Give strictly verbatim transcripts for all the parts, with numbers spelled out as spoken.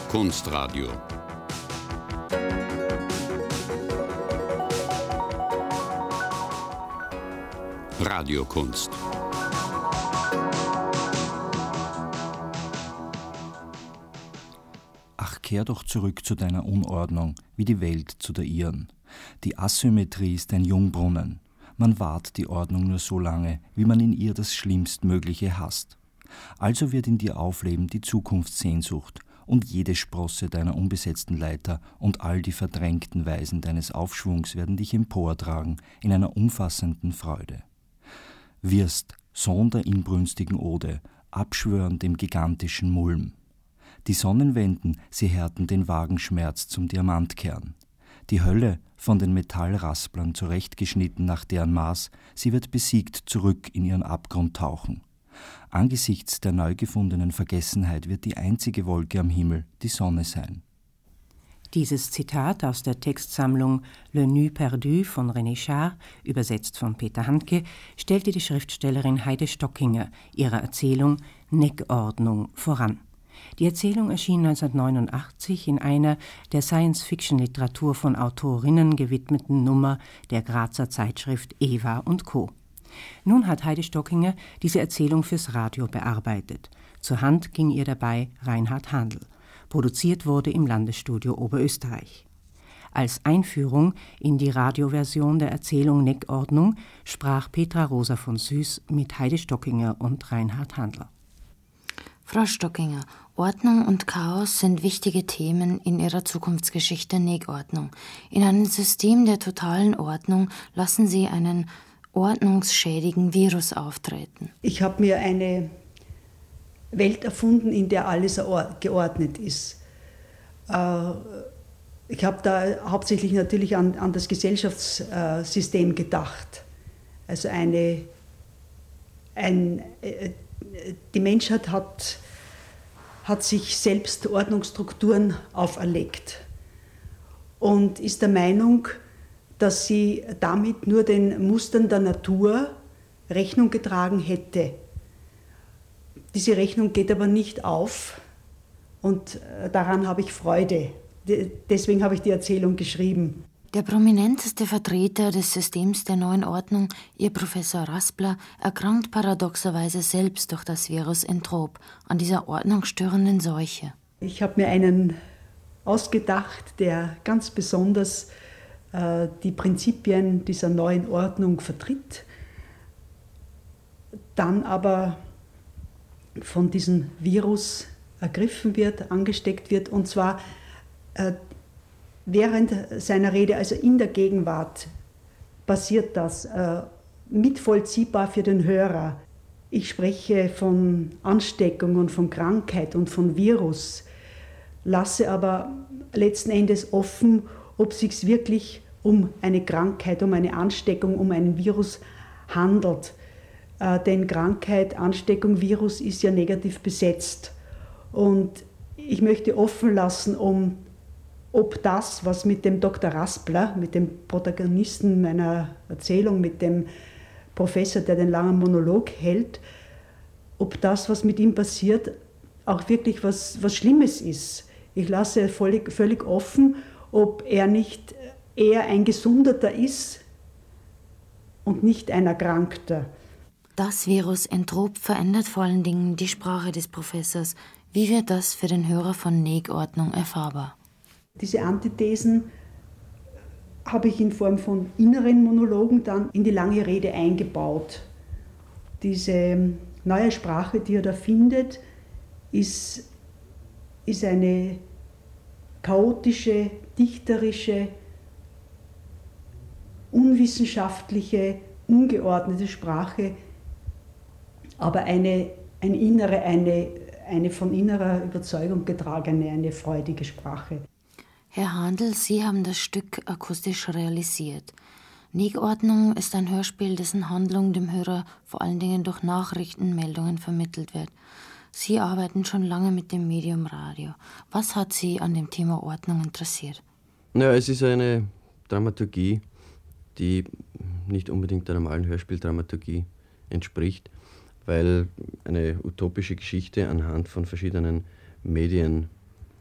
Kunstradio. Radiokunst. Ach, kehr doch zurück zu deiner Unordnung, wie die Welt zu der ihren. Die Asymmetrie ist ein Jungbrunnen. Man wahrt die Ordnung nur so lange, wie man in ihr das Schlimmstmögliche hasst. Also wird in dir aufleben die Zukunftssehnsucht und jede Sprosse deiner unbesetzten Leiter und all die verdrängten Weisen deines Aufschwungs werden dich emportragen in einer umfassenden Freude. Wirst, Sohn der inbrünstigen Ode, abschwören dem gigantischen Mulm. Die Sonnenwenden, sie härten den Wagenschmerz zum Diamantkern. Die Hölle, von den Metallrasplern zurechtgeschnitten nach deren Maß, sie wird besiegt zurück in ihren Abgrund tauchen. Angesichts der neu gefundenen Vergessenheit wird die einzige Wolke am Himmel die Sonne sein. Dieses Zitat aus der Textsammlung Le Nu Perdu von René Char, übersetzt von Peter Handke, stellte die Schriftstellerin Heide Stockinger ihrer Erzählung Neckordnung voran. Die Erzählung erschien neunzehnhundertneunundachtzig in einer der Science-Fiction-Literatur von Autorinnen gewidmeten Nummer der Grazer Zeitschrift Eva und Co. Nun hat Heide Stockinger diese Erzählung fürs Radio bearbeitet. Zur Hand ging ihr dabei Reinhard Handl. Produziert wurde im Landesstudio Oberösterreich. Als Einführung in die Radioversion der Erzählung Neckordnung sprach Petra Rosa von Süß mit Heide Stockinger und Reinhard Handl. Frau Stockinger, Ordnung und Chaos sind wichtige Themen in Ihrer Zukunftsgeschichte Neckordnung. In einem System der totalen Ordnung lassen Sie einen ordnungsschädigen Virus auftreten. Ich habe mir eine Welt erfunden, in der alles geordnet ist. Ich habe da hauptsächlich natürlich an, an das Gesellschaftssystem gedacht. Also eine, ein, die Menschheit hat, hat sich selbst Ordnungsstrukturen auferlegt und ist der Meinung, dass sie damit nur den Mustern der Natur Rechnung getragen hätte. Diese Rechnung geht aber nicht auf und daran habe ich Freude. Deswegen habe ich die Erzählung geschrieben. Der prominenteste Vertreter des Systems der neuen Ordnung, Ihr Professor Raspler, erkrankt paradoxerweise selbst durch das Virus Entrop an dieser ordnungsstörenden Seuche. Ich habe mir einen ausgedacht, der ganz besonders äh, die Prinzipien dieser neuen Ordnung vertritt, dann aber von diesem Virus ergriffen wird, angesteckt wird, und zwar äh, während seiner Rede, also in der Gegenwart, passiert das äh, mitvollziehbar für den Hörer. Ich spreche von Ansteckung und von Krankheit und von Virus, lasse aber letzten Endes offen, ob es sich wirklich um eine Krankheit, um eine Ansteckung, um einen Virus handelt. Äh, denn Krankheit, Ansteckung, Virus ist ja negativ besetzt. Und ich möchte offen lassen, um ob das, was mit dem Doktor Raspler, mit dem Protagonisten meiner Erzählung, mit dem Professor, der den langen Monolog hält, ob das, was mit ihm passiert, auch wirklich was, was Schlimmes ist. Ich lasse völlig, völlig offen, ob er nicht eher ein Gesundeter ist und nicht ein Erkrankter. Das Virus Entrop verändert vor allen Dingen die Sprache des Professors. Wie wird das für den Hörer von Neckordnung erfahrbar? Diese Antithesen habe ich in Form von inneren Monologen dann in die lange Rede eingebaut. Diese neue Sprache, die er da findet, ist, ist eine chaotische, dichterische, unwissenschaftliche, ungeordnete Sprache, aber eine, eine innere, eine, eine von innerer Überzeugung getragene, eine freudige Sprache. Herr Handl, Sie haben das Stück akustisch realisiert. Neckordnung ist ein Hörspiel, dessen Handlung dem Hörer vor allen Dingen durch Nachrichtenmeldungen vermittelt wird. Sie arbeiten schon lange mit dem Medium Radio. Was hat Sie an dem Thema Ordnung interessiert? Ja, es ist eine Dramaturgie, die nicht unbedingt der normalen Hörspieldramaturgie entspricht, weil eine utopische Geschichte anhand von verschiedenen Medien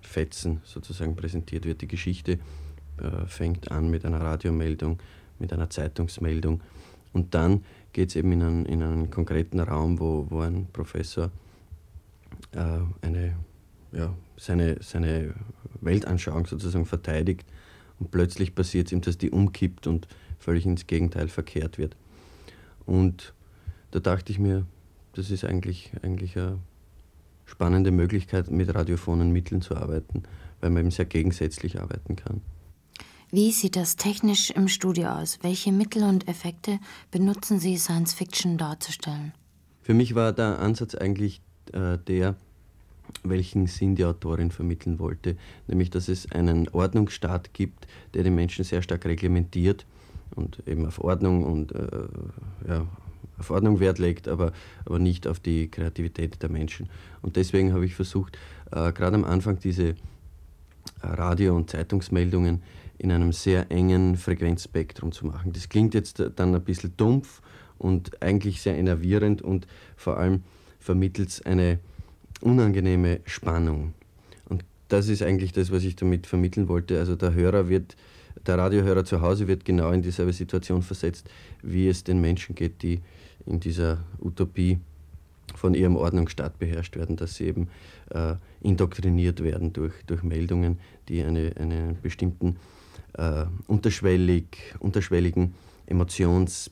Fetzen sozusagen präsentiert wird. Die Geschichte äh, fängt an mit einer Radiomeldung, mit einer Zeitungsmeldung und dann geht es eben in einen, in einen konkreten Raum, wo, wo ein Professor äh, eine, ja, seine, seine Weltanschauung sozusagen verteidigt und plötzlich passiert es ihm, dass die umkippt und völlig ins Gegenteil verkehrt wird. Und da dachte ich mir, das ist eigentlich, eigentlich eine spannende Möglichkeit, mit radiophonen Mitteln zu arbeiten, weil man eben sehr gegensätzlich arbeiten kann. Wie sieht das technisch im Studio aus? Welche Mittel und Effekte benutzen Sie, Science Fiction darzustellen? Für mich war der Ansatz eigentlich äh, der, welchen Sinn die Autorin vermitteln wollte, nämlich dass es einen Ordnungsstaat gibt, der den Menschen sehr stark reglementiert und eben auf Ordnung und äh, ja, auf Ordnung Wert legt, aber, aber nicht auf die Kreativität der Menschen. Und deswegen habe ich versucht, äh, gerade am Anfang diese Radio- und Zeitungsmeldungen in einem sehr engen Frequenzspektrum zu machen. Das klingt jetzt dann ein bisschen dumpf und eigentlich sehr enervierend und vor allem vermittelt es eine unangenehme Spannung. Und das ist eigentlich das, was ich damit vermitteln wollte. Also der Hörer wird, der Radiohörer zu Hause wird genau in dieselbe Situation versetzt, wie es den Menschen geht, die in dieser Utopie von ihrem Ordnungsstaat beherrscht werden, dass sie eben äh, indoktriniert werden durch, durch Meldungen, die eine, einen bestimmten äh, unterschwellig, unterschwelligen Emotionspegel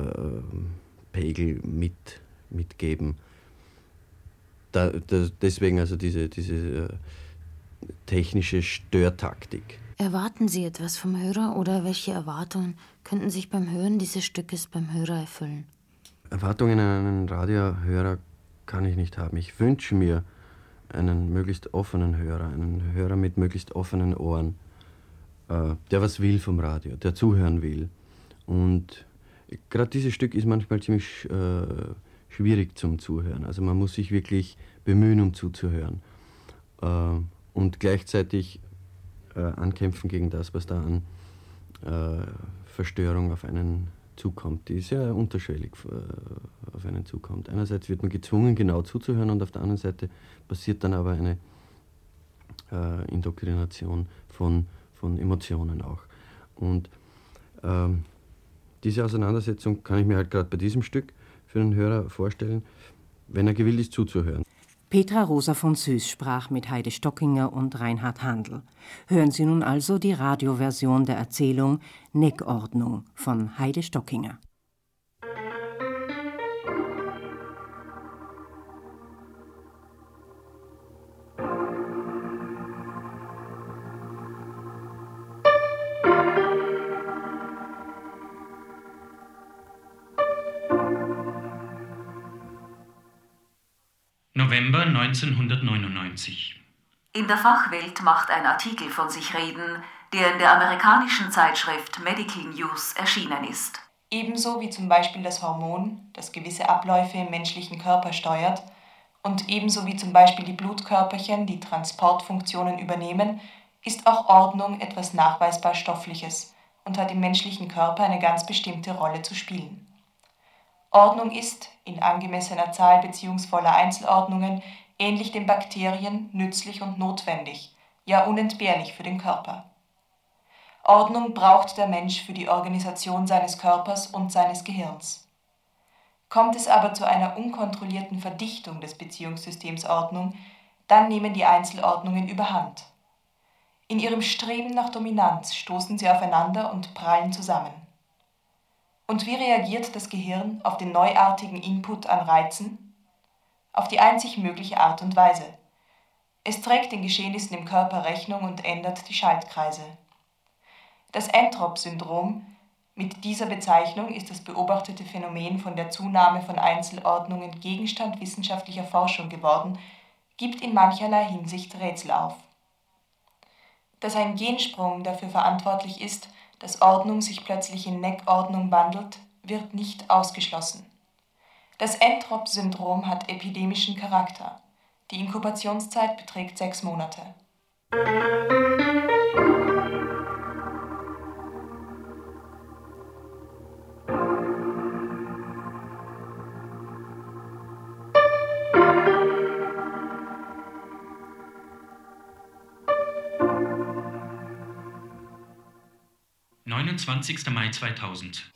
äh, mit, mitgeben. Da, da, deswegen also diese, diese äh, technische Störtaktik. Erwarten Sie etwas vom Hörer oder welche Erwartungen könnten sich beim Hören dieses Stückes beim Hörer erfüllen? Erwartungen an einen Radiohörer kann ich nicht haben. Ich wünsche mir einen möglichst offenen Hörer, einen Hörer mit möglichst offenen Ohren, äh, der was will vom Radio, der zuhören will. Und gerade dieses Stück ist manchmal ziemlich äh, schwierig zum Zuhören. Also man muss sich wirklich bemühen, um zuzuhören. Äh, und gleichzeitig äh, ankämpfen gegen das, was da an äh, Verstörung auf einen zukommt, die sehr unterschwellig äh, auf einen zukommt. Einerseits wird man gezwungen, genau zuzuhören und auf der anderen Seite passiert dann aber eine äh, Indoktrination von, von Emotionen auch. Und ähm, diese Auseinandersetzung kann ich mir halt gerade bei diesem Stück für den Hörer vorstellen, wenn er gewillt ist zuzuhören. Petra Rosa von Süß sprach mit Heide Stockinger und Reinhard Handl. Hören Sie nun also die Radioversion der Erzählung Neckordnung von Heide Stockinger. November neunzehnhundertneunundneunzig. In der Fachwelt macht ein Artikel von sich reden, der in der amerikanischen Zeitschrift Medical News erschienen ist. Ebenso wie zum Beispiel das Hormon, das gewisse Abläufe im menschlichen Körper steuert, und ebenso wie zum Beispiel die Blutkörperchen, die Transportfunktionen übernehmen, ist auch Ordnung etwas nachweisbar Stoffliches und hat im menschlichen Körper eine ganz bestimmte Rolle zu spielen. Ordnung ist, in angemessener Zahl beziehungsvoller Einzelordnungen, ähnlich den Bakterien, nützlich und notwendig, ja unentbehrlich für den Körper. Ordnung braucht der Mensch für die Organisation seines Körpers und seines Gehirns. Kommt es aber zu einer unkontrollierten Verdichtung des Beziehungssystems Ordnung, dann nehmen die Einzelordnungen überhand. In ihrem Streben nach Dominanz stoßen sie aufeinander und prallen zusammen. Und wie reagiert das Gehirn auf den neuartigen Input an Reizen? Auf die einzig mögliche Art und Weise. Es trägt den Geschehnissen im Körper Rechnung und ändert die Schaltkreise. Das Entrop-Syndrom, mit dieser Bezeichnung ist das beobachtete Phänomen von der Zunahme von Einzelordnungen Gegenstand wissenschaftlicher Forschung geworden, gibt in mancherlei Hinsicht Rätsel auf. Dass ein Gensprung dafür verantwortlich ist, dass Ordnung sich plötzlich in Neckordnung wandelt, wird nicht ausgeschlossen. Das Entrop-Syndrom hat epidemischen Charakter. Die Inkubationszeit beträgt sechs Monate. einundzwanzigster Mai zweitausend.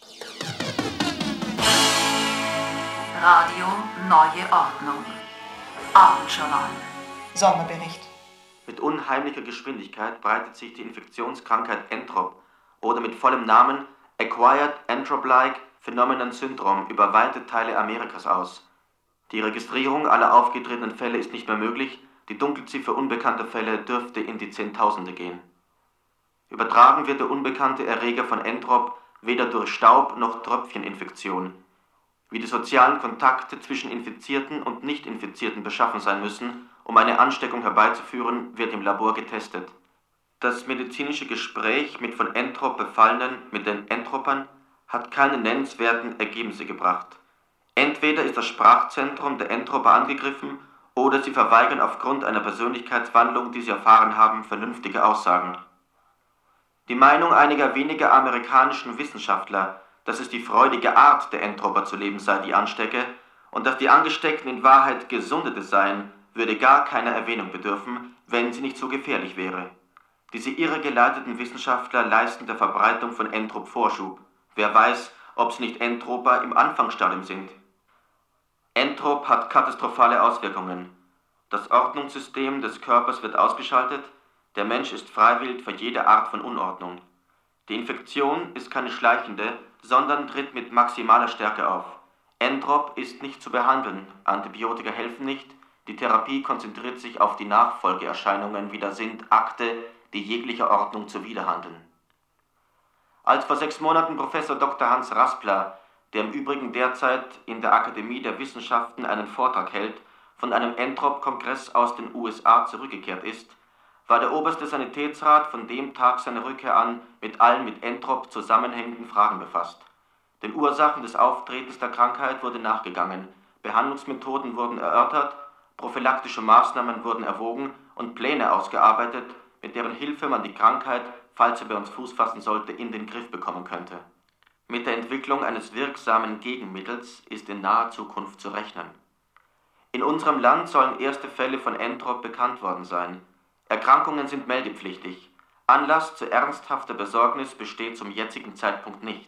Radio Neue Ordnung. Abendjournal. Sonderbericht. Mit unheimlicher Geschwindigkeit breitet sich die Infektionskrankheit Entrop oder mit vollem Namen Acquired Entrop-like Phenomenon Syndrome über weite Teile Amerikas aus. Die Registrierung aller aufgetretenen Fälle ist nicht mehr möglich, die Dunkelziffer unbekannter Fälle dürfte in die Zehntausende gehen. Übertragen wird der unbekannte Erreger von Entrop weder durch Staub noch Tröpfcheninfektion. Wie die sozialen Kontakte zwischen Infizierten und Nicht-Infizierten beschaffen sein müssen, um eine Ansteckung herbeizuführen, wird im Labor getestet. Das medizinische Gespräch mit von Entrop Befallenen, mit den Entropern, hat keine nennenswerten Ergebnisse gebracht. Entweder ist das Sprachzentrum der Entroper angegriffen, oder sie verweigern aufgrund einer Persönlichkeitswandlung, die sie erfahren haben, vernünftige Aussagen. Die Meinung einiger weniger amerikanischen Wissenschaftler, dass es die freudige Art der Entroper zu leben sei, die anstecke, und dass die Angesteckten in Wahrheit Gesundete seien, würde gar keiner Erwähnung bedürfen, wenn sie nicht so gefährlich wäre. Diese irregeleiteten Wissenschaftler leisten der Verbreitung von Entrop Vorschub. Wer weiß, ob sie nicht Entroper im Anfangsstadium sind. Entrop hat katastrophale Auswirkungen. Das Ordnungssystem des Körpers wird ausgeschaltet, der Mensch ist freiwillig für jede Art von Unordnung. Die Infektion ist keine schleichende, sondern tritt mit maximaler Stärke auf. Entrop ist nicht zu behandeln, Antibiotika helfen nicht, die Therapie konzentriert sich auf die Nachfolgeerscheinungen, wie da sind Akte, die jeglicher Ordnung zuwiderhandeln. Als vor sechs Monaten Professor Doktor Hans Raspler, der im Übrigen derzeit in der Akademie der Wissenschaften einen Vortrag hält, von einem Entrop-Kongress aus den U S A zurückgekehrt ist, war der oberste Sanitätsrat von dem Tag seiner Rückkehr an mit allen mit Entrop zusammenhängenden Fragen befasst. Den Ursachen des Auftretens der Krankheit wurde nachgegangen, Behandlungsmethoden wurden erörtert, prophylaktische Maßnahmen wurden erwogen und Pläne ausgearbeitet, mit deren Hilfe man die Krankheit, falls sie bei uns Fuß fassen sollte, in den Griff bekommen könnte. Mit der Entwicklung eines wirksamen Gegenmittels ist in naher Zukunft zu rechnen. In unserem Land sollen erste Fälle von Entrop bekannt worden sein. Erkrankungen sind meldepflichtig. Anlass zu ernsthafter Besorgnis besteht zum jetzigen Zeitpunkt nicht.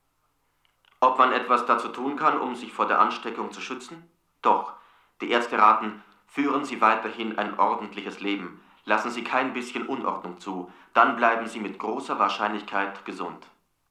Ob man etwas dazu tun kann, um sich vor der Ansteckung zu schützen? Doch, die Ärzte raten, führen Sie weiterhin ein ordentliches Leben. Lassen Sie kein bisschen Unordnung zu, dann bleiben Sie mit großer Wahrscheinlichkeit gesund.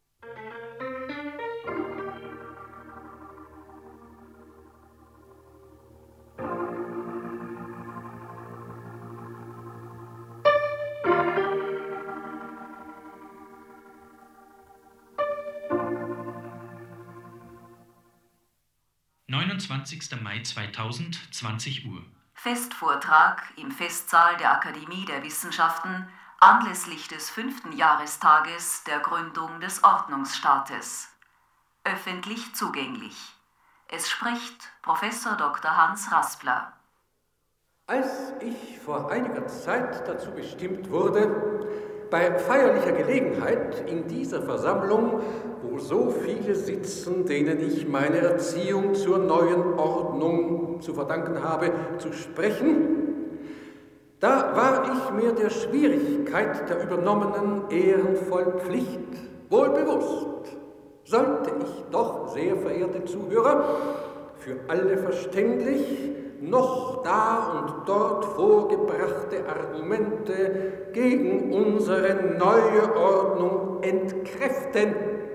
neunundzwanzigster Mai zweitausend, zwanzig Uhr. Festvortrag im Festsaal der Akademie der Wissenschaften anlässlich des fünften Jahrestages der Gründung des Ordnungsstaates. Öffentlich zugänglich. Es spricht Professor Doktor Hans Raspler. Als ich vor einiger Zeit dazu bestimmt wurde, bei feierlicher Gelegenheit in dieser Versammlung, wo so viele sitzen, denen ich meine Erziehung zur neuen Ordnung zu verdanken habe, zu sprechen, da war ich mir der Schwierigkeit der übernommenen ehrenvollen Pflicht wohl bewusst. Sollte ich doch, sehr verehrte Zuhörer, für alle verständlich noch da und dort vorgebrachte Argumente gegen unsere neue Ordnung entkräften.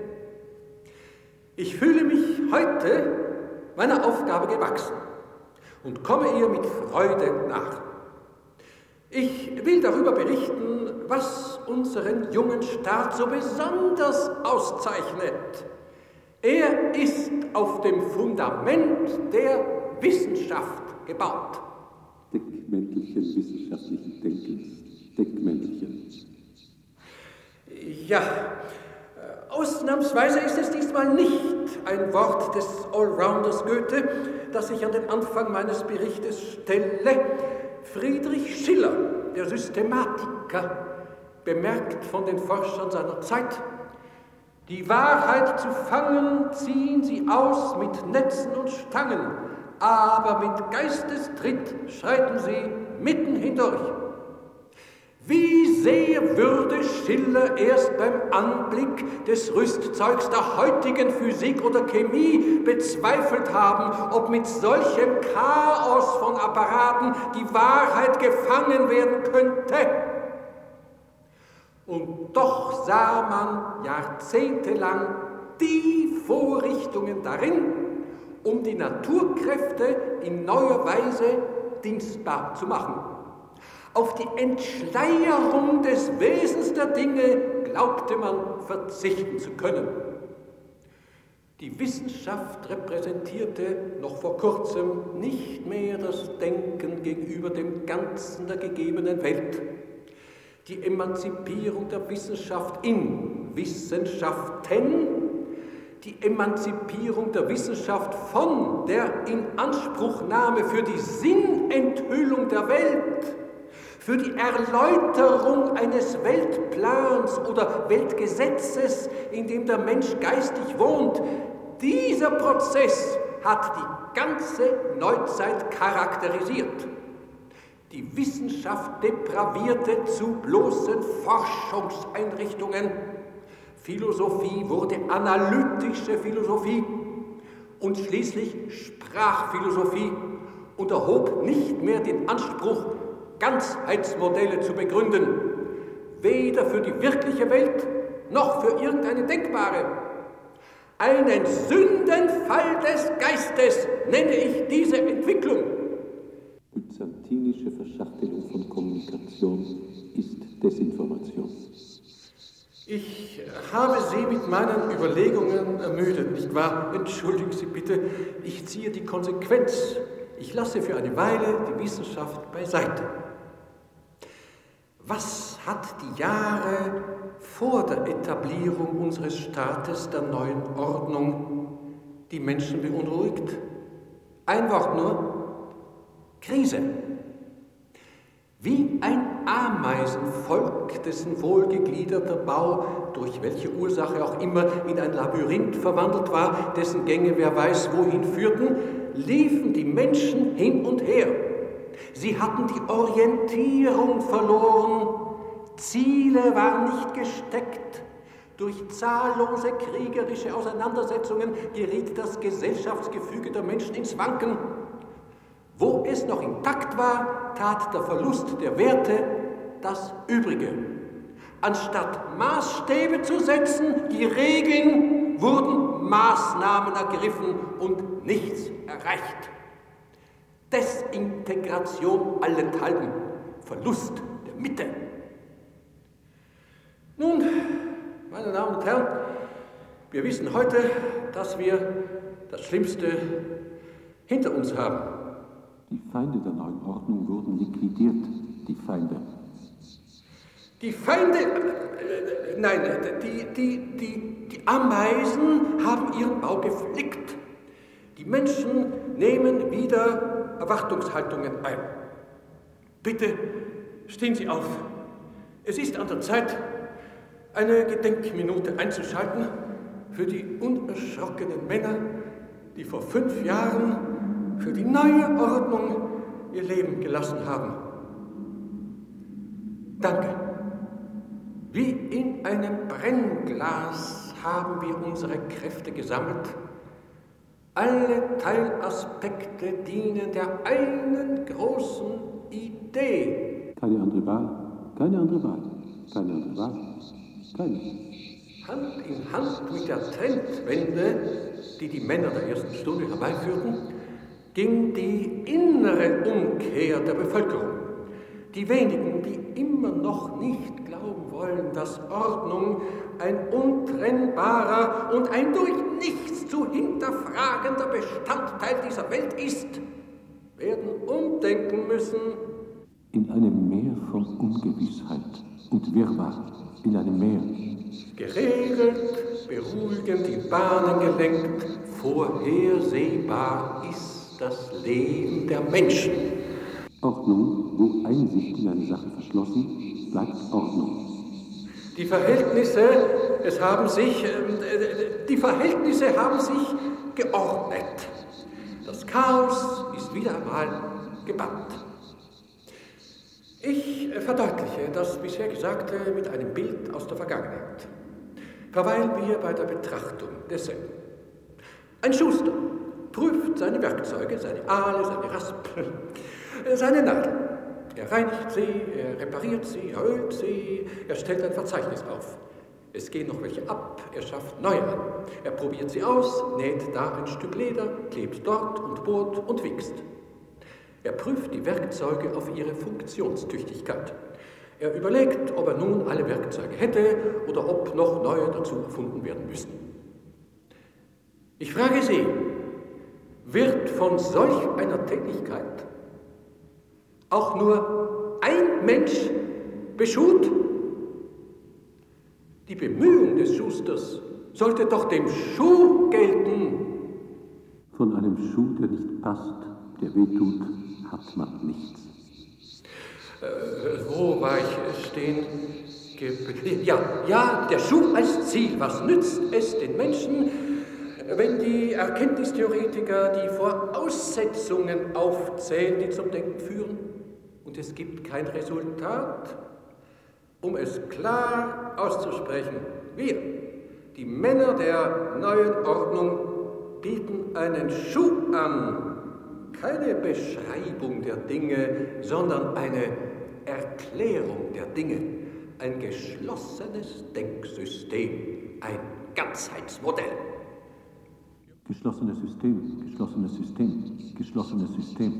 Ich fühle mich heute meiner Aufgabe gewachsen und komme ihr mit Freude nach. Ich will darüber berichten, was unseren jungen Staat so besonders auszeichnet. Er ist auf dem Fundament der Wissenschaft gebaut. Deckmäntelchen wissenschaftlichen Denkens. Deckmäntelchen. Ja, ausnahmsweise ist es diesmal nicht ein Wort des Allrounders Goethe, das ich an den Anfang meines Berichtes stelle. Friedrich Schiller, der Systematiker, bemerkt von den Forschern seiner Zeit: Die Wahrheit zu fangen, ziehen sie aus mit Netzen und Stangen, aber mit Geistestritt schreiten sie mitten hindurch. Wie sehr würde Schiller erst beim Anblick des Rüstzeugs der heutigen Physik oder Chemie bezweifelt haben, ob mit solchem Chaos von Apparaten die Wahrheit gefangen werden könnte. Und doch sah man jahrzehntelang die Vorrichtungen darin, um die Naturkräfte in neuer Weise dienstbar zu machen. Auf die Entschleierung des Wesens der Dinge glaubte man verzichten zu können. Die Wissenschaft repräsentierte noch vor kurzem nicht mehr das Denken gegenüber dem Ganzen der gegebenen Welt. Die Emanzipierung der Wissenschaft in Wissenschaften, die Emanzipierung der Wissenschaft von der Inanspruchnahme für die Sinnenthüllung der Welt, für die Erläuterung eines Weltplans oder Weltgesetzes, in dem der Mensch geistig wohnt, dieser Prozess hat die ganze Neuzeit charakterisiert. Die Wissenschaft depravierte zu bloßen Forschungseinrichtungen. Philosophie wurde analytische Philosophie und schließlich Sprachphilosophie und erhob nicht mehr den Anspruch, Ganzheitsmodelle zu begründen, weder für die wirkliche Welt noch für irgendeine denkbare. Einen Sündenfall des Geistes nenne ich diese Entwicklung. Byzantinische Verschachtelung von Kommunikation ist Desinformation. Ich habe Sie mit meinen Überlegungen ermüdet, nicht wahr? Entschuldigen Sie bitte, ich ziehe die Konsequenz. Ich lasse für eine Weile die Wissenschaft beiseite. Was hat die Jahre vor der Etablierung unseres Staates der neuen Ordnung die Menschen beunruhigt? Ein Wort nur: Krise. Wie ein Ameisenvolk, dessen wohlgegliederter Bau, durch welche Ursache auch immer, in ein Labyrinth verwandelt war, dessen Gänge wer weiß wohin führten, liefen die Menschen hin und her. Sie hatten die Orientierung verloren, Ziele waren nicht gesteckt. Durch zahllose kriegerische Auseinandersetzungen geriet das Gesellschaftsgefüge der Menschen ins Wanken. Wo es noch intakt war, tat der Verlust der Werte das Übrige. Anstatt Maßstäbe zu setzen, die Regeln, wurden Maßnahmen ergriffen und nichts erreicht. Desintegration allenthalben, Verlust der Mitte. Nun, meine Damen und Herren, wir wissen heute, dass wir das Schlimmste hinter uns haben. Die Feinde der neuen Ordnung wurden liquidiert, die Feinde. Die Feinde, äh, nein, die, die, die, die Ameisen haben ihren Bau geflickt. Die Menschen nehmen wieder Erwartungshaltungen ein. Bitte stehen Sie auf. Es ist an der Zeit, eine Gedenkminute einzuschalten für die unerschrockenen Männer, die vor fünf Jahren für die neue Ordnung ihr Leben gelassen haben. Danke. Wie in einem Brennglas haben wir unsere Kräfte gesammelt. Alle Teilaspekte dienen der einen großen Idee. Keine andere Wahl, keine andere Wahl, keine andere Wahl, keine. Hand in Hand mit der Trendwende, die die Männer der ersten Stunde herbeiführten, ging die innere Umkehr der Bevölkerung. Die wenigen, die immer noch nicht glauben wollen, dass Ordnung ein untrennbarer und ein durch nichts zu hinterfragender Bestandteil dieser Welt ist, werden umdenken müssen. In einem Meer von Ungewissheit und Wirrwarr, in einem Meer. Geregelt, beruhigend, die Bahnen gelenkt, vorhersehbar ist das Leben der Menschen. Ordnung, wo Einsicht in eine Sache verschlossen, bleibt Ordnung. Die Verhältnisse, es haben sich, äh, die Verhältnisse haben sich geordnet. Das Chaos ist wieder einmal gebannt. Ich verdeutliche das bisher Gesagte mit einem Bild aus der Vergangenheit. Verweilen wir bei der Betrachtung desselben. Ein Schuster prüft seine Werkzeuge, seine Ahle, seine Raspel, seine Nadeln. Er reinigt sie, er repariert sie, er ölt sie, er stellt ein Verzeichnis auf. Es gehen noch welche ab, er schafft neue an. Er probiert sie aus, näht da ein Stück Leder, klebt dort und bohrt und wichst. Er prüft die Werkzeuge auf ihre Funktionstüchtigkeit. Er überlegt, ob er nun alle Werkzeuge hätte oder ob noch neue dazu erfunden werden müssen. Ich frage Sie, wird von solch einer Tätigkeit auch nur ein Mensch beschut? Die Bemühung des Schusters sollte doch dem Schuh gelten. Von einem Schuh, der nicht passt, der wehtut, hat man nichts. Äh, wo war ich stehen geblieben? Ja, ja, der Schuh als Ziel. Was nützt es den Menschen, wenn die Erkenntnistheoretiker die Voraussetzungen aufzählen, die zum Denken führen, und es gibt kein Resultat? Um es klar auszusprechen, wir, die Männer der neuen Ordnung, bieten einen Schuh an. Keine Beschreibung der Dinge, sondern eine Erklärung der Dinge. Ein geschlossenes Denksystem, ein Ganzheitsmodell. Geschlossenes System, geschlossenes System, geschlossenes System.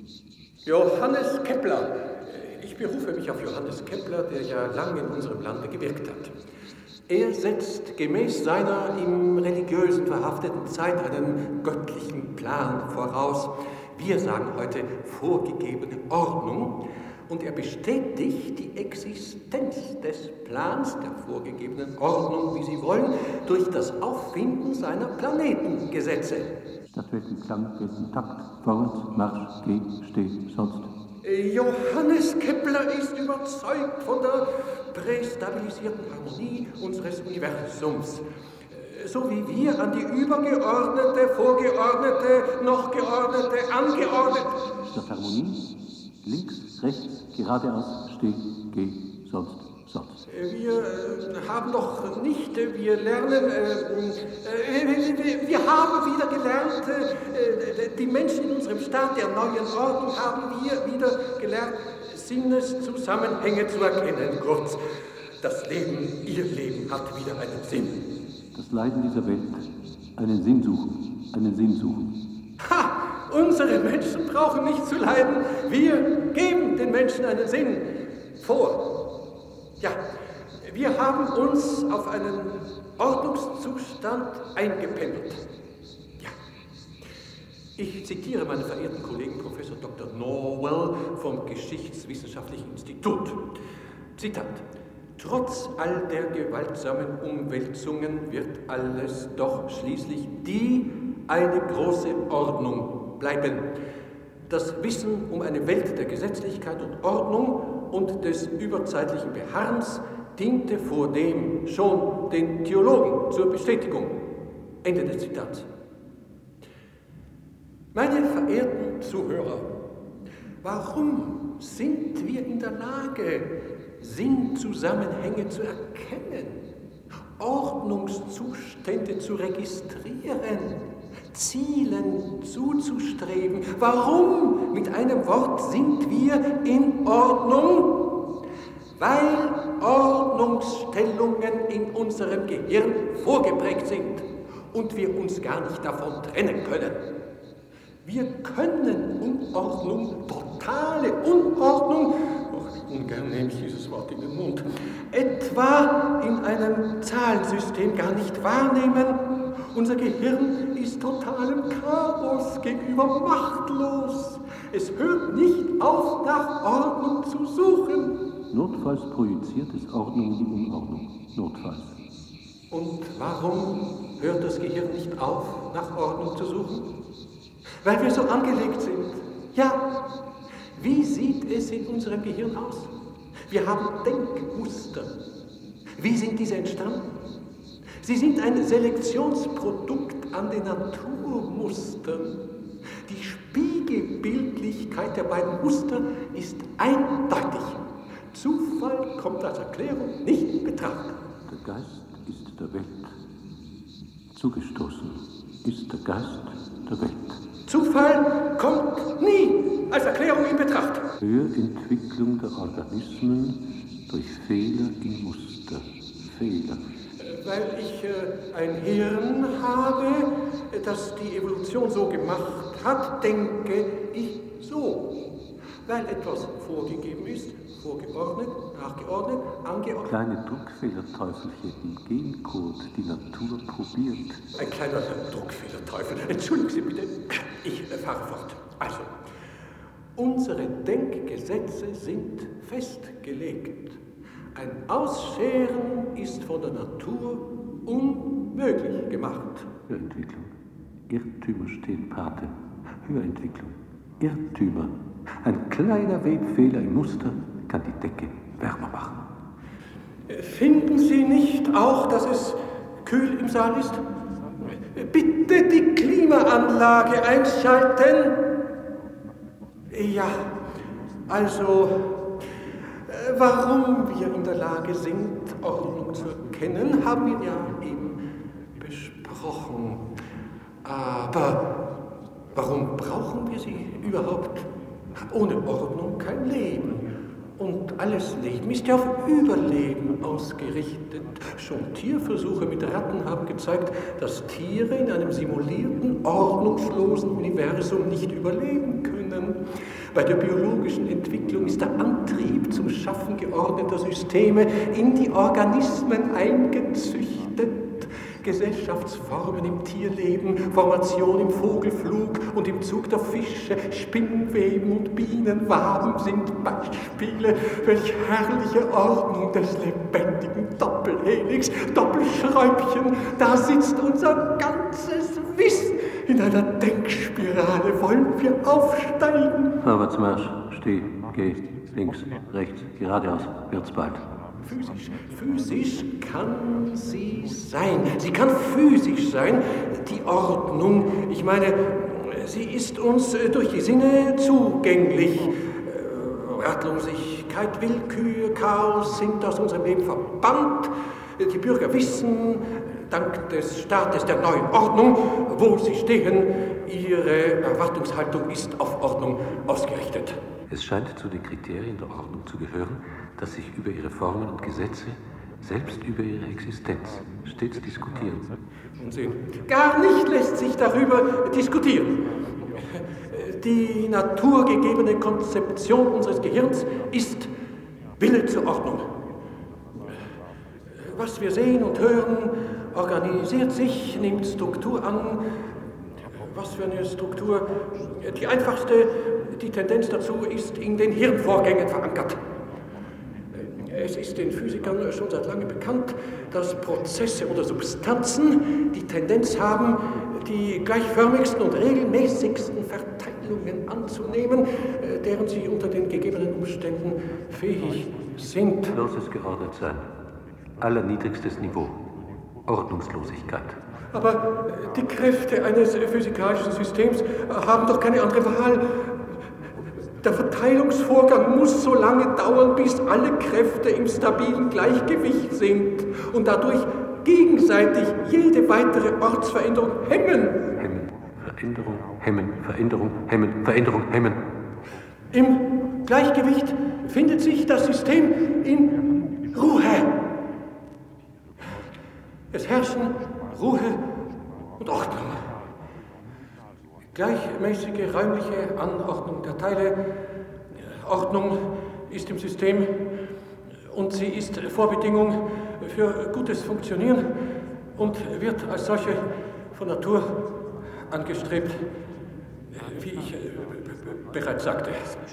Johannes Kepler. Ich berufe mich auf Johannes Kepler, der ja lange in unserem Lande gewirkt hat. Er setzt gemäß seiner im Religiösen verhafteten Zeit einen göttlichen Plan voraus. Wir sagen heute vorgegebene Ordnung. Und er bestätigt die Existenz des Plans der vorgegebenen Ordnung, wie Sie wollen, durch das Auffinden seiner Planetengesetze. Statt welchem Klang, welchen Takt, vorwärts, Marsch, geh, steh, sonst. Johannes Kepler ist überzeugt von der prästabilisierten Harmonie unseres Universums. So wie wir an die übergeordnete, vorgeordnete, noch geordnete, angeordnete... Statt Harmonie, links, rechts, geradeaus, steh, geh, sonst, sonst. Wir äh, haben doch nicht, äh, wir lernen, äh, äh, wir, wir haben wieder gelernt, äh, die Menschen in unserem Staat der neuen Ordnung haben wir wieder gelernt, Sinneszusammenhänge zu erkennen. Kurz, das Leben, ihr Leben hat wieder einen Sinn. Das Leiden dieser Welt, einen Sinn suchen, einen Sinn suchen. Ha! Unsere Menschen brauchen nicht zu leiden, wir geben den Menschen einen Sinn vor. Ja, wir haben uns auf einen Ordnungszustand eingependelt. Ja. Ich zitiere meinen verehrten Kollegen Professor Doktor Norwell vom Geschichtswissenschaftlichen Institut. Zitat. Trotz all der gewaltsamen Umwälzungen wird alles doch schließlich die eine große Ordnung bleiben. Das Wissen um eine Welt der Gesetzlichkeit und Ordnung und des überzeitlichen Beharrens diente vordem schon den Theologen zur Bestätigung. Ende des Zitats. Meine verehrten Zuhörer, warum sind wir in der Lage, Sinnzusammenhänge zu erkennen, Ordnungszustände zu registrieren, Zielen zuzustreben? Warum, mit einem Wort, sind wir in Ordnung? Weil Ordnungsstellungen in unserem Gehirn vorgeprägt sind und wir uns gar nicht davon trennen können. Wir können Unordnung, totale Unordnung, ach, wie ungern nehme ich dieses Wort in den Mund, etwa in einem Zahlensystem gar nicht wahrnehmen. Unser Gehirn ist totalem Chaos gegenüber machtlos. Es hört nicht auf, nach Ordnung zu suchen. Notfalls projiziert es Ordnung in die Unordnung. Notfalls. Und warum hört das Gehirn nicht auf, nach Ordnung zu suchen? Weil wir so angelegt sind. Ja, wie sieht es in unserem Gehirn aus? Wir haben Denkmuster. Wie sind diese entstanden? Sie sind ein Selektionsprodukt an den Naturmustern, die spiegelbildlich Ähnlichkeit der beiden Muster ist eindeutig. Zufall kommt als Erklärung nicht in Betracht. Der Geist ist der Welt. Zugestoßen ist der Geist der Welt. Zufall kommt nie als Erklärung in Betracht. Höherentwicklung der Organismen durch Fehler in Muster. Fehler. Weil ich äh, ein Hirn habe, das die Evolution so gemacht hat, denke ich so. Weil etwas vorgegeben ist, vorgeordnet, nachgeordnet, angeordnet. Kleine Druckfehlerteufelchen im Gencode, die Natur probiert. Ein kleiner Druckfehlerteufel. Entschuldigen Sie bitte, ich fahre fort. Also, unsere Denkgesetze sind festgelegt. Ein Ausscheren ist von der Natur unmöglich gemacht. Höherentwicklung. Irrtümer stehen Pate. Höherentwicklung. Irrtümer. Ein kleiner Webfehler im Muster kann die Decke wärmer machen. Finden Sie nicht auch, dass es kühl im Saal ist? Bitte die Klimaanlage einschalten. Ja, also, warum wir in der Lage sind, Ordnung zu erkennen, haben wir ja eben besprochen. Aber warum brauchen wir sie überhaupt? Ohne Ordnung kein Leben. Und alles Leben ist ja auf Überleben ausgerichtet. Schon Tierversuche mit Ratten haben gezeigt, dass Tiere in einem simulierten, ordnungslosen Universum nicht überleben können. Bei der biologischen Entwicklung ist der Antrieb zum Schaffen geordneter Systeme in die Organismen eingezüchtet. Gesellschaftsformen im Tierleben, Formation im Vogelflug und im Zug der Fische, Spinnweben und Bienenwaben sind Beispiele, welch herrliche Ordnung des lebendigen Doppelhelix, Doppelschräubchen, da sitzt unser ganzes Wissen. In einer Denkspirale wollen wir aufsteigen. Vorwärtsmarsch, steh, geh, links, rechts, geradeaus, wird's bald. Physisch, physisch kann sie sein. Sie kann physisch sein, die Ordnung. Ich meine, sie ist uns durch die Sinne zugänglich. Ratlosigkeit, Willkür, Chaos sind aus unserem Leben verbannt. Die Bürger wissen, dank des Staates der neuen Ordnung, wo sie stehen. Ihre Erwartungshaltung ist auf Ordnung ausgerichtet. Es scheint zu den Kriterien der Ordnung zu gehören, dass sich über ihre Formen und Gesetze, selbst über ihre Existenz, stets diskutieren. Unsinn. Gar nicht lässt sich darüber diskutieren. Die naturgegebene Konzeption unseres Gehirns ist Wille zur Ordnung. Was wir sehen und hören, organisiert sich, nimmt Struktur an. Was für eine Struktur? Die einfachste, die Tendenz dazu ist in den Hirnvorgängen verankert. Es ist den Physikern schon seit langem bekannt, dass Prozesse oder Substanzen die Tendenz haben, die gleichförmigsten und regelmäßigsten Verteilungen anzunehmen, deren sie unter den gegebenen Umständen fähig sind. Loses Geordnetsein. Allerniedrigstes Niveau. Ordnungslosigkeit. Aber die Kräfte eines physikalischen Systems haben doch keine andere Wahl. Der Verteilungsvorgang muss so lange dauern, bis alle Kräfte im stabilen Gleichgewicht sind und dadurch gegenseitig jede weitere Ortsveränderung hemmen. Hemmen, Veränderung, hemmen, Veränderung, hemmen, Veränderung, hemmen. Im Gleichgewicht findet sich das System in Ruhe. Es herrschen Ruhe und Ordnung. Gleichmäßige räumliche Anordnung der Teile. Ordnung ist im System und sie ist Vorbedingung für gutes Funktionieren und wird als solche von Natur angestrebt, wie ich bereits sagte.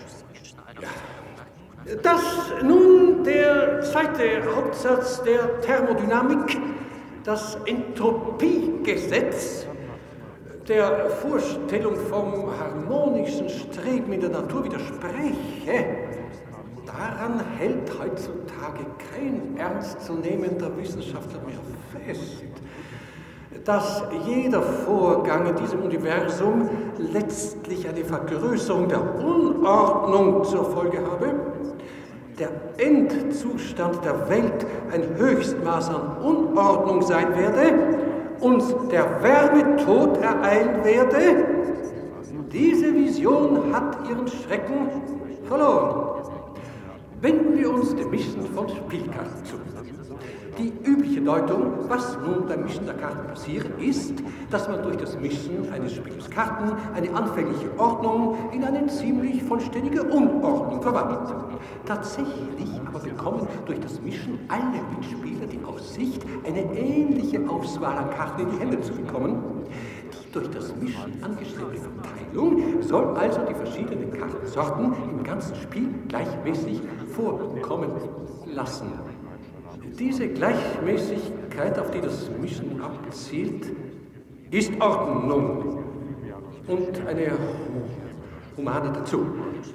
Ja. Das nun der zweite Hauptsatz der Thermodynamik, das Entropiegesetz, der Vorstellung vom harmonischen Streben in der Natur widerspräche, daran hält heutzutage kein ernstzunehmender Wissenschaftler mehr fest. dass jeder Vorgang in diesem Universum letztlich eine Vergrößerung der Unordnung zur Folge habe, der Endzustand der Welt ein Höchstmaß an Unordnung sein werde, uns der Wärmetod ereilen werde, diese Vision hat ihren Schrecken verloren. Wenden wir uns dem Mischen von Spielkarten zu. Die übliche Deutung, was nun beim Mischen der Karten passiert, ist, dass man durch das Mischen eines Spiels Karten eine anfängliche Ordnung in eine ziemlich vollständige Unordnung verwandelt. Tatsächlich aber bekommen durch das Mischen alle Mitspieler die Aussicht, eine ähnliche Auswahl an Karten in die Hände zu bekommen. Die durch das Mischen angestrebte Verteilung soll also die verschiedenen Kartensorten im ganzen Spiel gleichmäßig vorkommen lassen. Diese Gleichmäßigkeit, auf die das Mischen abzielt, ist Ordnung und eine humane dazu.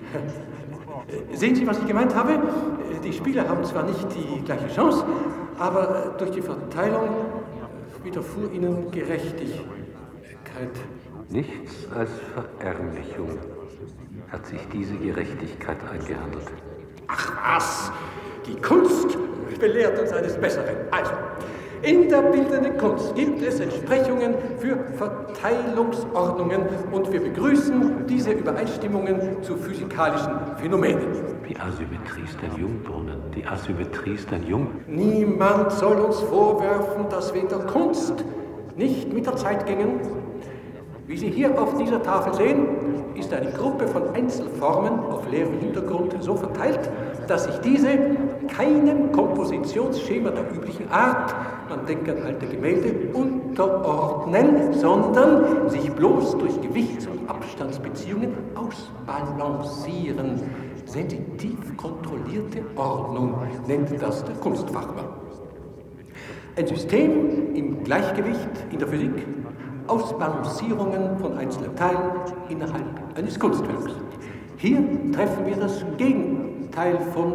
Sehen Sie, was ich gemeint habe? Die Spieler haben zwar nicht die gleiche Chance, aber durch die Verteilung widerfuhr ihnen Gerechtigkeit. Nichts als Verärmlichung hat sich diese Gerechtigkeit eingehandelt. Ach was! Die Kunst belehrt uns eines Besseren. Also, in der bildenden Kunst gibt es Entsprechungen für Verteilungsordnungen und wir begrüßen diese Übereinstimmungen zu physikalischen Phänomenen. Die Asymmetrie ist ein Jungbrunnen. Die Asymmetrie ist ein Jung... Niemand soll uns vorwerfen, dass wir in der Kunst nicht mit der Zeit gingen. Wie Sie hier auf dieser Tafel sehen, ist eine Gruppe von Einzelformen auf leerem Hintergrund so verteilt, dass sich diese keinem Kompositionsschema der üblichen Art, man denkt an alte Gemälde, unterordnen, sondern sich bloß durch Gewichts- und Abstandsbeziehungen ausbalancieren. Sensitiv kontrollierte Ordnung nennt das der Kunstfachmann. Ein System im Gleichgewicht in der Physik, Ausbalancierungen von einzelnen Teilen innerhalb eines Kunstwerks. Hier treffen wir das Gegenteil von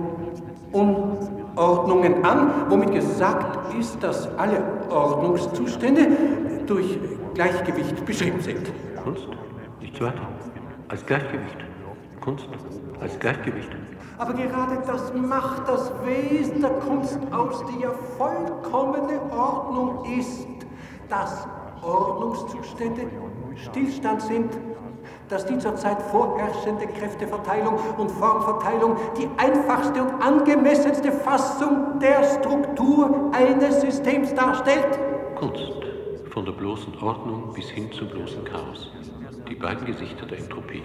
Unordnungen an, womit gesagt ist, dass alle Ordnungszustände durch Gleichgewicht beschrieben sind. Kunst? Nichts weiter. Als Gleichgewicht. Kunst als Gleichgewicht. Aber gerade das macht das Wesen der Kunst aus, die ja vollkommene Ordnung ist, dass Ordnungszustände Stillstand sind, dass die zurzeit vorherrschende Kräfteverteilung und Formverteilung die einfachste und angemessenste Fassung der Struktur eines Systems darstellt. Kunst, von der bloßen Ordnung bis hin zum bloßen Chaos. Die beiden Gesichter der Entropie.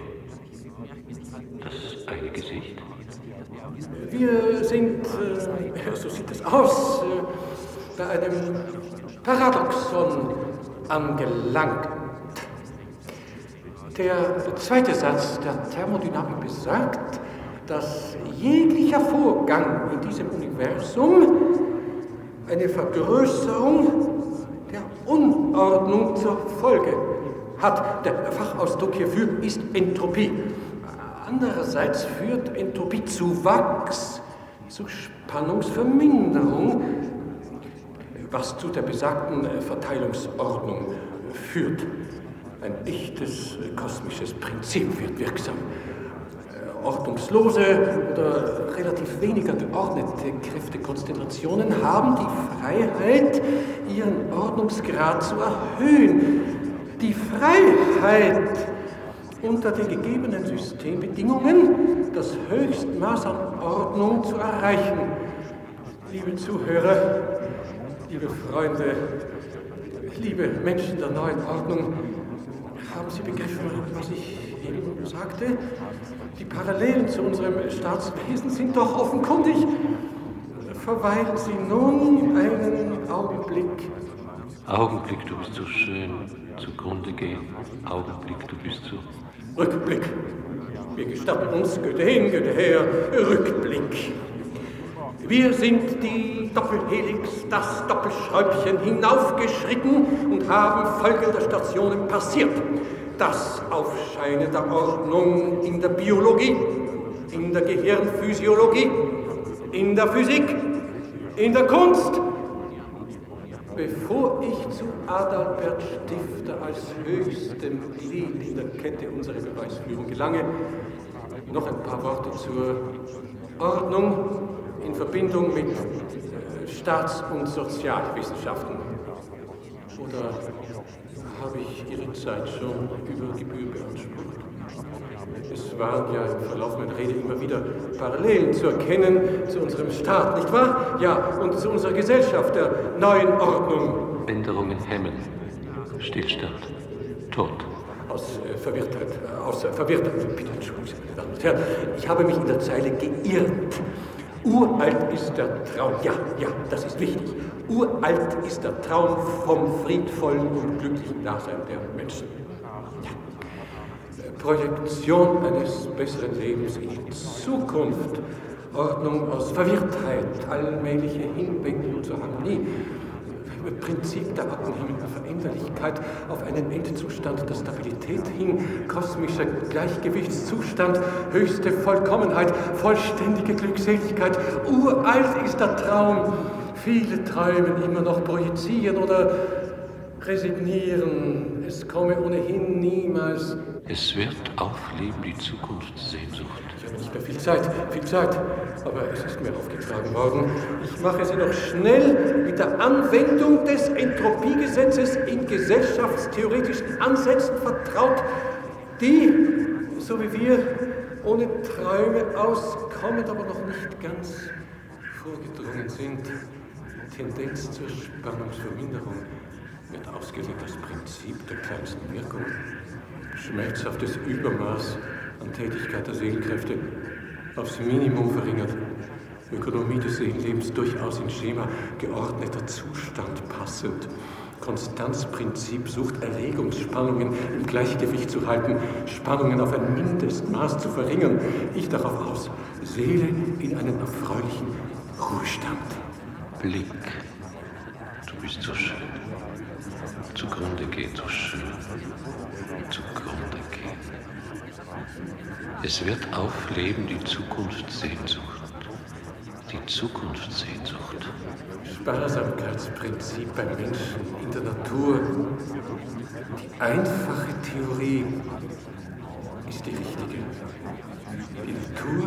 Das eine Gesicht. Wir sind, äh, so sieht es aus, äh, bei einem Paradoxon angelangt. Der zweite Satz der Thermodynamik besagt, dass jeglicher Vorgang in diesem Universum eine Vergrößerung der Unordnung zur Folge hat. Der Fachausdruck hierfür ist Entropie. Andererseits führt Entropiezuwachs zu Spannungsverminderung, was zu der besagten Verteilungsordnung führt. Ein echtes kosmisches Prinzip wird wirksam. Ordnungslose oder relativ weniger geordnete Kräftekonzentrationen haben die Freiheit, ihren Ordnungsgrad zu erhöhen. Die Freiheit, unter den gegebenen Systembedingungen das Höchstmaß an Ordnung zu erreichen. Liebe Zuhörer, liebe Freunde, liebe Menschen der neuen Ordnung, haben Sie begriffen, was ich eben sagte? Die Parallelen zu unserem Staatswesen sind doch offenkundig. Verweilen Sie nun einen Augenblick. Augenblick, du bist so schön. Zugrunde gehen. Augenblick, du bist so... Rückblick. Wir gestatten uns, Goethe hin, Goethe her, Rückblick. Wir sind die Doppelhelix, das Doppelschräubchen hinaufgeschritten und haben folgende Stationen passiert. Das Aufscheinen der Ordnung in der Biologie, in der Gehirnphysiologie, in der Physik, in der Kunst. bevor ich zu Adalbert Stifter als höchstem Glied in der Kette unserer Beweisführung gelange, noch ein paar Worte zur Ordnung in Verbindung mit Staats- und Sozialwissenschaften. Oder habe ich Ihre Zeit schon über Gebühr beansprucht? Es waren ja im Verlauf meiner Rede immer wieder Parallelen zu erkennen zu unserem Staat, nicht wahr? Ja, und zu unserer Gesellschaft, der neuen Ordnung. Änderungen hemmen. Stillstand. Tod. Aus äh, Verwirrtheit, äh, aus äh, Verwirrtheit, bitte entschuldigen Sie, meine Damen und Herren, ich habe mich in der Zeile geirrt. Uralt ist der Traum, ja, ja, das ist wichtig. Uralt ist der Traum vom friedvollen und glücklichen Dasein der Menschen. Ja. Projektion eines besseren Lebens in die Zukunft, Ordnung aus Verwirrtheit, allmähliche Hinwendung zur Harmonie, Prinzip der abnehmenden Veränderlichkeit auf einen Endzustand der Stabilität hin, kosmischer Gleichgewichtszustand, höchste Vollkommenheit, vollständige Glückseligkeit. Uralt ist der Traum. Viele träumen immer noch, projizieren oder resignieren. Es komme ohnehin niemals. Es wird aufleben, die Zukunftssehnsucht. Ich habe nicht mehr viel Zeit, viel Zeit, aber es ist mir aufgetragen worden. Ich mache Sie noch schnell mit der Anwendung des Entropiegesetzes in gesellschaftstheoretischen Ansätzen vertraut, die, so wie wir, ohne Träume auskommen, aber noch nicht ganz vorgedrungen sind. Tendenz zur Spannungsverminderung wird ausgelegt als Prinzip der kleinsten Wirkung. Schmerzhaftes Übermaß an Tätigkeit der Seelenkräfte aufs Minimum verringert. Ökonomie des Seelenlebens durchaus in Schema geordneter Zustand passend. Konstanzprinzip sucht Erregungsspannungen im Gleichgewicht zu halten, Spannungen auf ein Mindestmaß zu verringern. Ich darauf aus, Seele in einen erfreulichen Ruhestand. Blick, du bist so schön. Zugrunde geht so schön. Zugrunde gehen. Es wird aufleben, die Zukunftssehnsucht. Die Zukunftssehnsucht. Sparsamkeitsprinzip beim Menschen in der Natur. Die einfache Theorie ist die richtige. Die Natur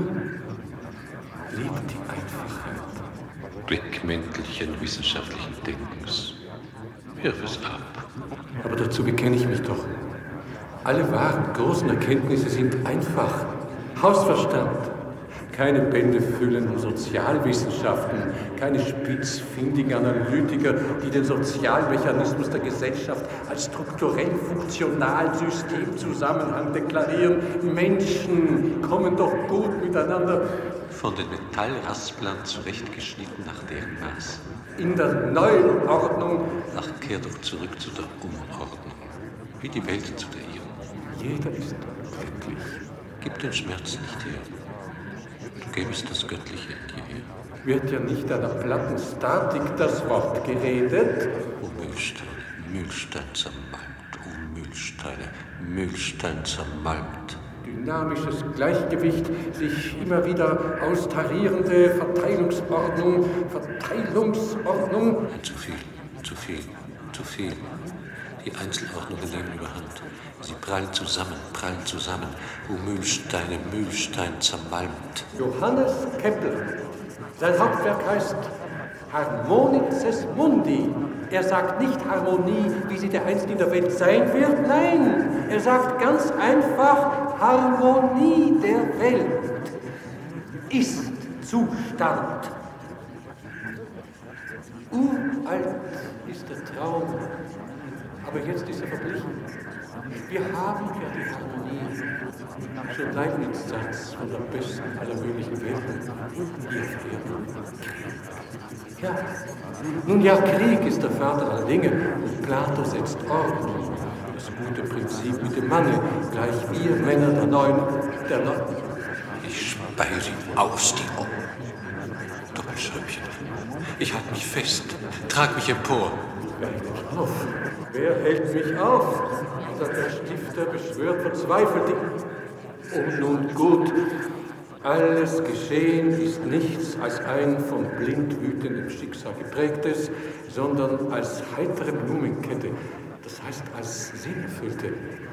liebt die Einfachheit. Deckmäntelchen wissenschaftlichen Denkens. Wirf es ab. Aber dazu bekenne ich mich doch. Alle wahren, großen Erkenntnisse sind einfach. Hausverstand. Keine Bände füllenden Sozialwissenschaften, keine spitzfindigen Analytiker, die den Sozialmechanismus der Gesellschaft als strukturell funktionalen Systemzusammenhang deklarieren. Menschen kommen doch gut miteinander. Von den Metallrasplern zurechtgeschnitten nach deren Maß. In der neuen Ordnung. Ach, kehr doch zurück zu der Unordnung. Wie die Welt zu der ihren. Jeder ist göttlich. Gib den Schmerz nicht her. Du gäbest das Göttliche in dir her. Wird ja nicht einer platten Statik das Wort geredet? O Mühlsteine, Mühlstein zermalmt, o Mühlsteine, Mühlstein zermalmt. Dynamisches Gleichgewicht, sich immer wieder austarierende Verteilungsordnung, Verteilungsordnung. Zu viel, zu viel, zu viel. Die Einzelordnungen nehmen überhand. Sie prallen zusammen, prallen zusammen. O Mühlsteine, Mühlstein zermalmt. Johannes Kepler, sein Hauptwerk heißt Harmonices Mundi. Er sagt nicht Harmonie, wie sie dereinst in der Welt sein wird. Nein, er sagt ganz einfach Harmonie der Welt ist Zustand. Uralt ist der Traum, aber jetzt ist er verblichen. Wir haben ja die Harmonie. Schon Leibniz Satz von der besten aller möglichen Welten hier auf Erden. Ja, nun ja, Krieg ist der Vater aller Dinge und Plato setzt Ordnung. Das gute Prinzip mit dem Manne, gleich wir Männer der Neuen, der Neuen. Ich speie sie aus, die Augen. Doppelschräubchen. Ich halte mich fest, trag mich empor. Wer hält mich auf? Wer hält mich auf? Der Stifter beschwört verzweifelt die... Oh, nun gut. Alles Geschehen ist nichts als ein von blind wütendem Schicksal geprägtes, sondern als heitere Blumenkette, das heißt als sinnerfüllte.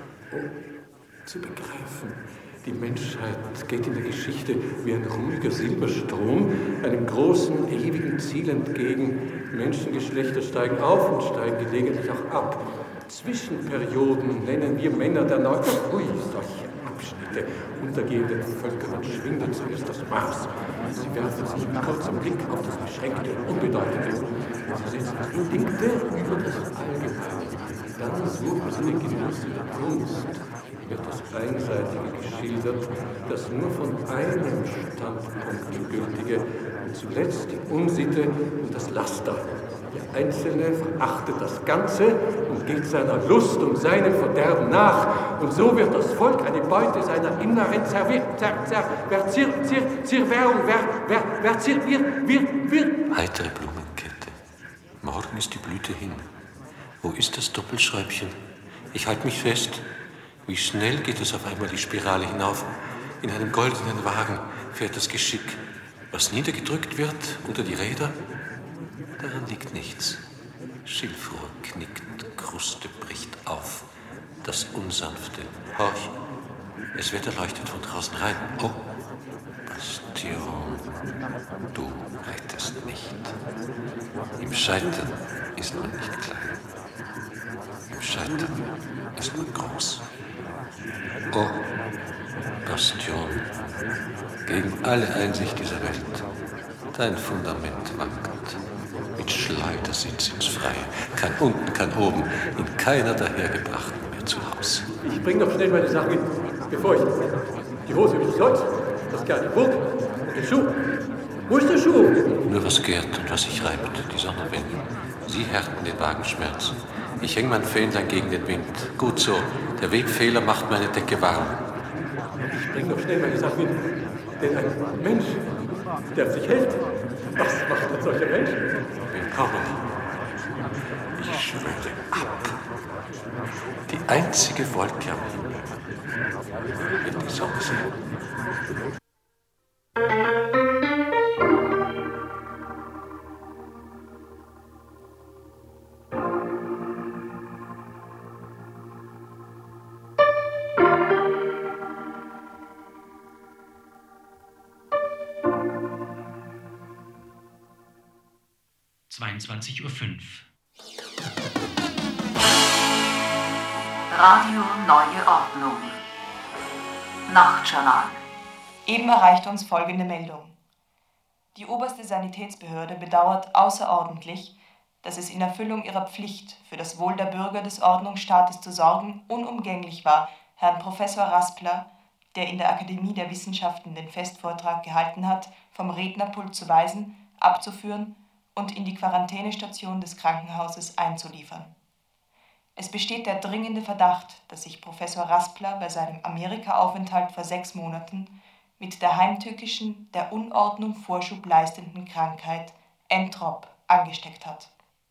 Oh, zu begreifen, die Menschheit geht in der Geschichte wie ein ruhiger Silberstrom, einem großen, ewigen Ziel entgegen. Menschengeschlechter steigen auf und steigen gelegentlich auch ab. Zwischenperioden nennen wir Männer der Neuzeit. Ui, solche Abschnitte untergehenden Völkern schwindet zuerst das Maß. Sie werfen sich mit kurzem Blick auf das Beschränkte und Unbedeutende. Sie setzen das Bedingte über das Allgemeine. Dann suchen sie den Genuss der Kunst. Wird das Einseitige geschildert, das nur von einem Standpunkt gültige und zuletzt die Unsitte und das Laster. Der Einzelne verachtet das Ganze und geht seiner Lust und seinem Verderben nach. Und so wird das Volk eine Beute seiner inneren Zerwirrung, zer, zer, zer, zir, zir, Zirwärung, wer, wer, wer, zir, wir, wir, wir. Heitere Blumenkette. Morgen ist die Blüte hin. Wo ist das Doppelschräubchen? Ich halte mich fest. Wie schnell geht es auf einmal die Spirale hinauf? In einem goldenen Wagen fährt das Geschick. Was niedergedrückt wird unter die Räder, daran liegt nichts. Schilfrohr knickt, Kruste bricht auf. Das Unsanfte. Horch, es wird erleuchtet von draußen rein. Oh, Bastion, du rettest nicht. Im Scheitern ist man nicht klein. Im Scheitern ist man groß. Oh, Bastion, gegen alle Einsicht dieser Welt, dein Fundament wankt. Mit Schleudersitz ins Freie, kann unten, kann oben, in keiner dahergebrachten mehr zu Haus. Ich bring noch schnell meine Sachen, bevor ich die Hose über das Kreuz, das kleine Buch und den Schuh. Wo ist der Schuh? Nur was gärt und was sich reibt, die Sonnenwellen. Sie härten den Wagenschmerz. Ich häng mein Fähnlein gegen den Wind. Gut so, der Wegfehler macht meine Decke warm. Ich bring noch schnell meine Sachen, denn ein Mensch, der auf sich hält, was macht ein solcher Mensch? Willkommen. Ich schwöre ab. Die einzige Wolke am Himmel wird die Sonne sein. zweiundzwanzig Uhr fünf. Radio Neue Ordnung. Nachtjournal. Eben erreicht uns folgende Meldung. Die oberste Sanitätsbehörde bedauert außerordentlich, dass es in Erfüllung ihrer Pflicht, für das Wohl der Bürger des Ordnungsstaates zu sorgen, unumgänglich war, Herrn Professor Raspler, der in der Akademie der Wissenschaften den Festvortrag gehalten hat, vom Rednerpult zu weisen, abzuführen und in die Quarantänestation des Krankenhauses einzuliefern. Es besteht der dringende Verdacht, dass sich Professor Raspler bei seinem Amerika-Aufenthalt vor sechs Monaten mit der heimtückischen, der Unordnung Vorschub leistenden Krankheit Entrop angesteckt hat.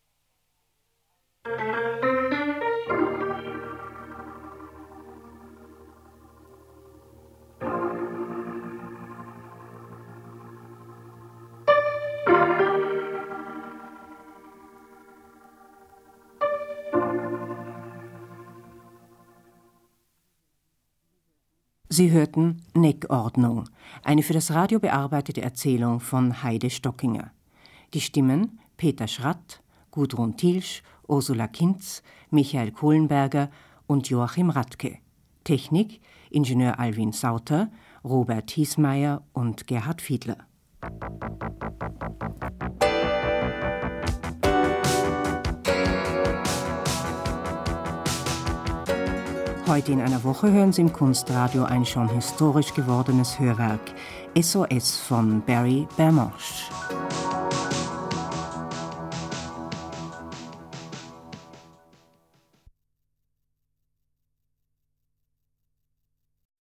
Sie hörten Neckordnung, eine für das Radio bearbeitete Erzählung von Heide Stockinger. Die Stimmen Peter Schratt, Gudrun Tilsch, Ursula Kinz, Michael Kohlenberger und Joachim Radke. Technik Ingenieur Alwin Sauter, Robert Hiesmeier und Gerhard Fiedler. Heute in einer Woche hören Sie im Kunstradio ein schon historisch gewordenes Hörwerk S O S von Barry Bermanche.